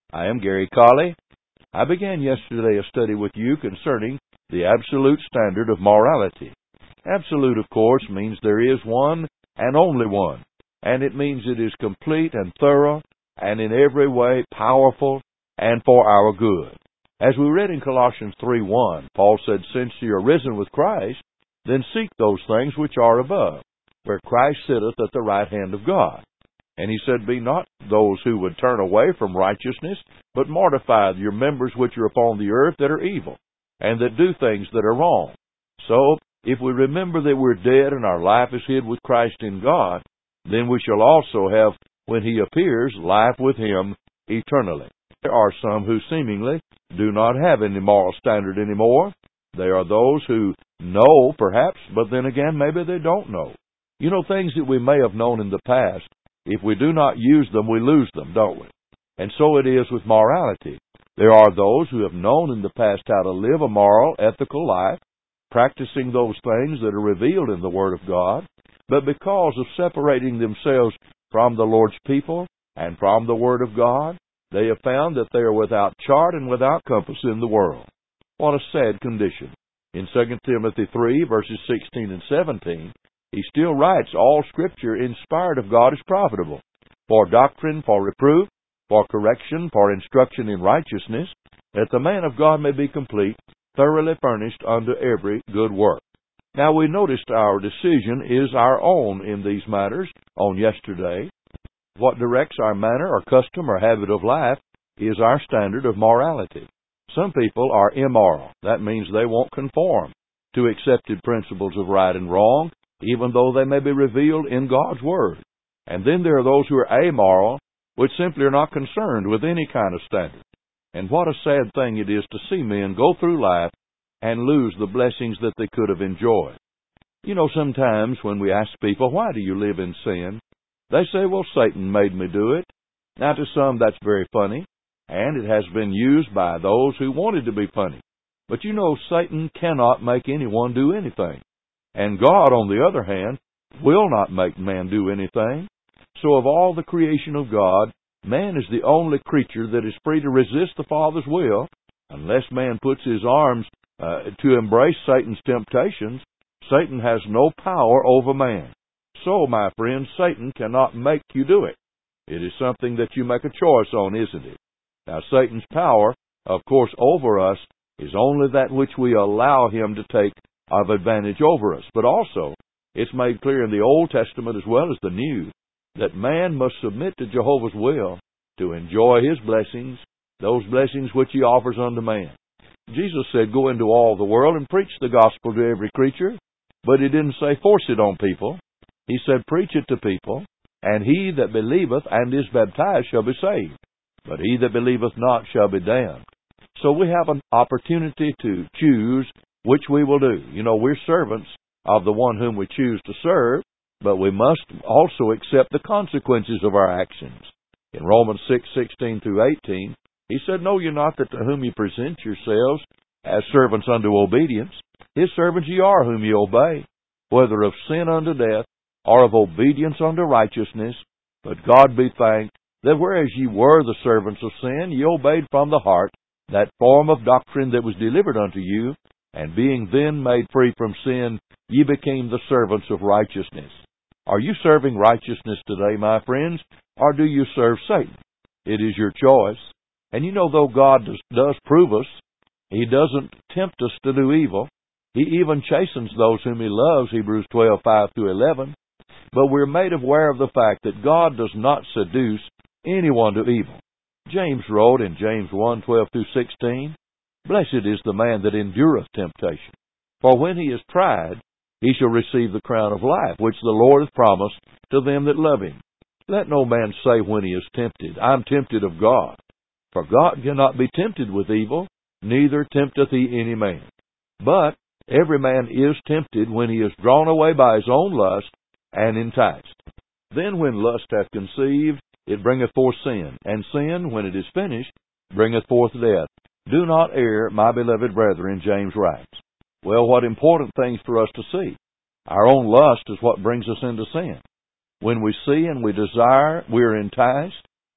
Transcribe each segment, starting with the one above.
I am Gary Colley. I began yesterday a study with you concerning the absolute standard of morality. Absolute, of course, means there is one and only one, and it means it is complete and thorough and in every way powerful and for our good. As we read in Colossians 3:1, Paul said, "Since you are risen with Christ, then seek those things which are above, where Christ sitteth at the right hand of God." And he said, "Be not those who would turn away from righteousness, but mortify your members which are upon the earth that are evil, and that do things that are wrong." So, if we remember that we're dead and our life is hid with Christ in God, then we shall also have, when He appears, life with Him eternally. There are some who seemingly do not have any moral standard anymore. There are those who know, perhaps, but then again, maybe they don't know. You know, things that we may have known in the past, if we do not use them, we lose them, don't we? And so it is with morality. There are those who have known in the past how to live a moral, ethical life, practicing those things that are revealed in the Word of God, but because of separating themselves from the Lord's people and from the Word of God, they have found that they are without chart and without compass in the world. What a sad condition. In 2 Timothy 3, verses 16 and 17, he still writes, "All Scripture inspired of God is profitable, for doctrine, for reproof, for correction, for instruction in righteousness, that the man of God may be complete, thoroughly furnished unto every good work." Now we noticed our decision is our own in these matters on yesterday. What directs our manner or custom or habit of life is our standard of morality. Some people are immoral. That means they won't conform to accepted principles of right and wrong, even though they may be revealed in God's Word. And then there are those who are amoral, which simply are not concerned with any kind of standard. And what a sad thing it is to see men go through life and lose the blessings that they could have enjoyed. You know, sometimes when we ask people, "Why do you live in sin?" they say, "Well, Satan made me do it." Now, to some, that's very funny, and it has been used by those who wanted to be funny. But you know, Satan cannot make anyone do anything. And God, on the other hand, will not make man do anything. So of all the creation of God, man is the only creature that is free to resist the Father's will, unless man puts his arms to embrace Satan's temptations. Satan has no power over man. So, my friends, Satan cannot make you do it. It is something that you make a choice on, isn't it? Now, Satan's power, of course, over us is only that which we allow him to take of advantage over us. But also, it's made clear in the Old Testament as well as the New that man must submit to Jehovah's will to enjoy His blessings, those blessings which He offers unto man. Jesus said, "Go into all the world and preach the gospel to every creature," but He didn't say force it on people. He said, "Preach it to people, and he that believeth and is baptized shall be saved, but he that believeth not shall be damned." So we have an opportunity to choose which we will do. You know, we're servants of the one whom we choose to serve, but we must also accept the consequences of our actions. In Romans 6:16 through 18, he said, "Know ye not that to whom ye present yourselves as servants unto obedience, His servants ye are whom ye obey, whether of sin unto death, or of obedience unto righteousness? But God be thanked, that whereas ye were the servants of sin, ye obeyed from the heart that form of doctrine that was delivered unto you, and being then made free from sin, ye became the servants of righteousness." Are you serving righteousness today, my friends, or do you serve Satan? It is your choice. And you know, though God does prove us, He doesn't tempt us to do evil. He even chastens those whom He loves, Hebrews 12:5 through 11. But we're made aware of the fact that God does not seduce anyone to evil. James wrote in James 1:12 through 16, "Blessed is the man that endureth temptation, for when he is tried, he shall receive the crown of life, which the Lord hath promised to them that love Him. Let no man say when he is tempted, I am tempted of God. For God cannot be tempted with evil, neither tempteth He any man. But every man is tempted when he is drawn away by his own lust and enticed. Then when lust hath conceived, it bringeth forth sin, and sin, when it is finished, bringeth forth death. Do not err, my beloved brethren," James writes. Well, what important things for us to see. Our own lust is what brings us into sin. When we see and we desire, we are enticed.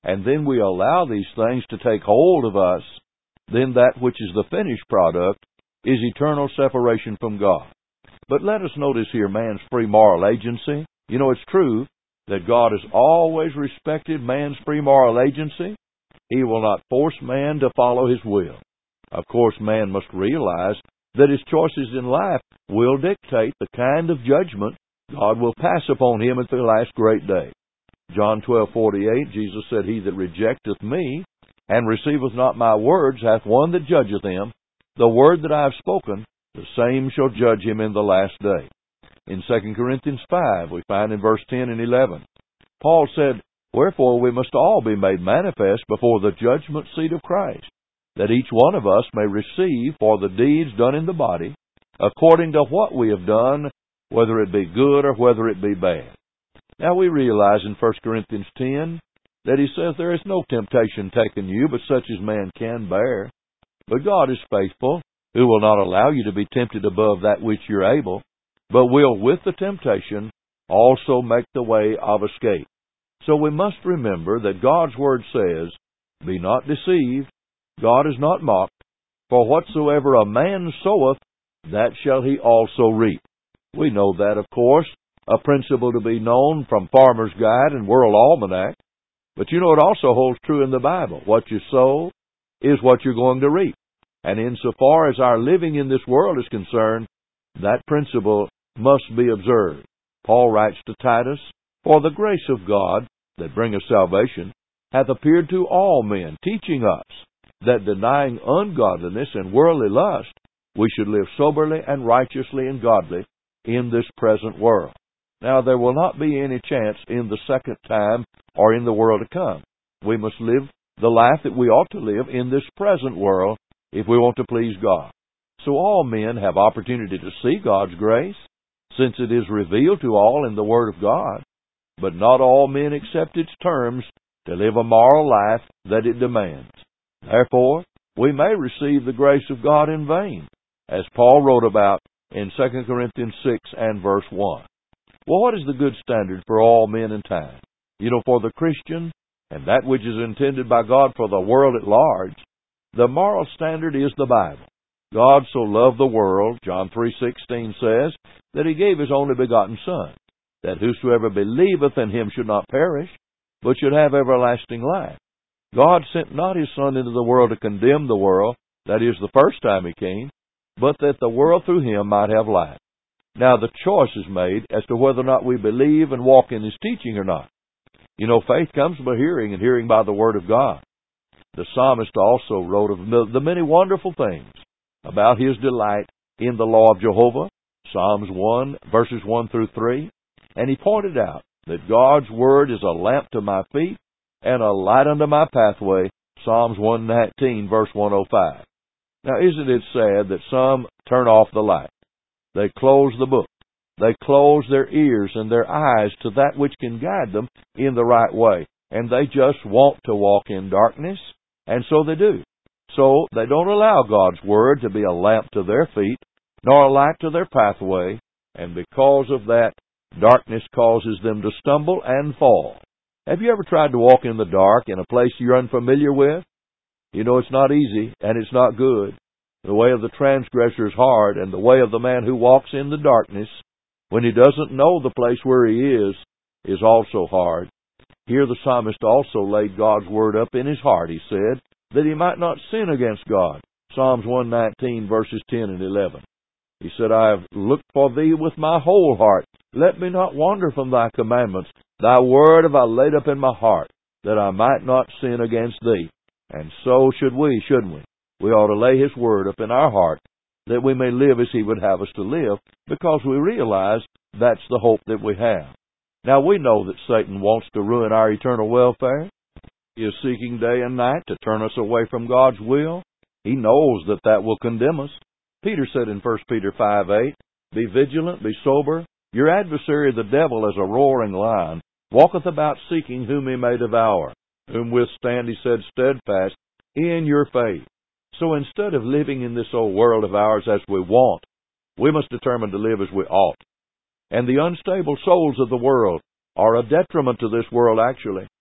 and then we allow these things to take hold of us, then that which is the finished product is eternal separation from God. But let us notice here man's free moral agency. You know, it's true that God has always respected man's free moral agency. He will not force man to follow his will. Of course, man must realize that his choices in life will dictate the kind of judgment God will pass upon him at the last great day. John 12:48, Jesus said, He that rejecteth me and receiveth not my words hath one that judgeth him. The word that I have spoken, the same shall judge him in the last day. In 2 Corinthians 5, we find in verse 10 and 11, Paul said, Wherefore we must all be made manifest before the judgment seat of Christ, that each one of us may receive for the deeds done in the body, according to what we have done, whether it be good or whether it be bad. Now we realize in 1 Corinthians 10 that he says there is no temptation taken you, but such as man can bear. But God is faithful, who will not allow you to be tempted above that which you're able, but will with the temptation also make the way of escape. So we must remember that God's Word says, Be not deceived, God is not mocked, for whatsoever a man soweth, that shall he also reap. We know that, of course, a principle to be known from Farmer's Guide and World Almanac. But you know it also holds true in the Bible. What you sow is what you're going to reap. And insofar as our living in this world is concerned, that principle must be observed. Paul writes to Titus, For the grace of God that bringeth salvation hath appeared to all men, teaching us that denying ungodliness and worldly lust, we should live soberly and righteously and godly in this present world. Now, there will not be any chance in the second time or in the world to come. We must live the life that we ought to live in this present world if we want to please God. So all men have opportunity to see God's grace, since it is revealed to all in the Word of God. But not all men accept its terms to live a moral life that it demands. Therefore, we may receive the grace of God in vain, as Paul wrote about in 2 Corinthians 6 and verse 1. Well, what is the good standard for all men and time? You know, for the Christian, and that which is intended by God for the world at large, the moral standard is the Bible. God so loved the world, John 3:16 says, that He gave His only begotten Son, that whosoever believeth in Him should not perish, but should have everlasting life. God sent not His Son into the world to condemn the world, that is, the first time He came, but that the world through Him might have life. Now the choice is made as to whether or not we believe and walk in His teaching or not. You know, faith comes by hearing, and hearing by the Word of God. The psalmist also wrote of the many wonderful things about his delight in the law of Jehovah, Psalms 1, verses 1 through 3, and he pointed out that God's Word is a lamp to my feet and a light unto my pathway, Psalms 119, verse 105. Now, isn't it sad that some turn off the light? They close the book. They close their ears and their eyes to that which can guide them in the right way. And they just want to walk in darkness, and so they do. So they don't allow God's Word to be a lamp to their feet, nor a light to their pathway, and because of that, darkness causes them to stumble and fall. Have you ever tried to walk in the dark in a place you're unfamiliar with? You know, it's not easy, and it's not good. The way of the transgressor is hard, and the way of the man who walks in the darkness, when he doesn't know the place where he is also hard. Here the psalmist also laid God's Word up in his heart, he said, that he might not sin against God. Psalms 119, verses 10 and 11. He said, I have looked for thee with my whole heart. Let me not wander from thy commandments. Thy word have I laid up in my heart, that I might not sin against thee. And so should we, shouldn't we? We ought to lay His Word up in our heart, that we may live as He would have us to live, because we realize that's the hope that we have. Now, we know that Satan wants to ruin our eternal welfare. He is seeking day and night to turn us away from God's will. He knows that that will condemn us. Peter said in 1 Peter 5:8, Be vigilant, be sober. Your adversary the devil, as a roaring lion, walketh about seeking whom he may devour, whom withstand, he said, steadfast in your faith. So instead of living in this old world of ours as we want, we must determine to live as we ought. And the unstable souls of the world are a detriment to this world, actually.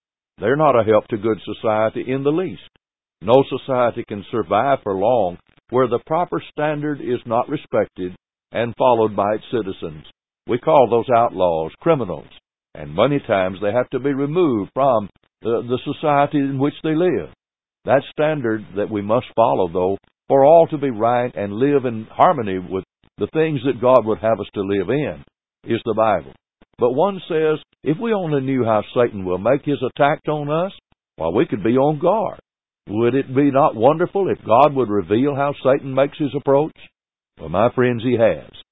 They're not a help to good society in the least. No society can survive for long where the proper standard is not respected and followed by its citizens. We call those outlaws criminals, and many times they have to be removed from the society in which they live. That standard that we must follow, though, for all to be right and live in harmony with the things that God would have us to live in, is the Bible. But one says, if we only knew how Satan will make his attacks on us, well, we could be on guard. Would it be not wonderful if God would reveal how Satan makes his approach? Well, my friends, he has.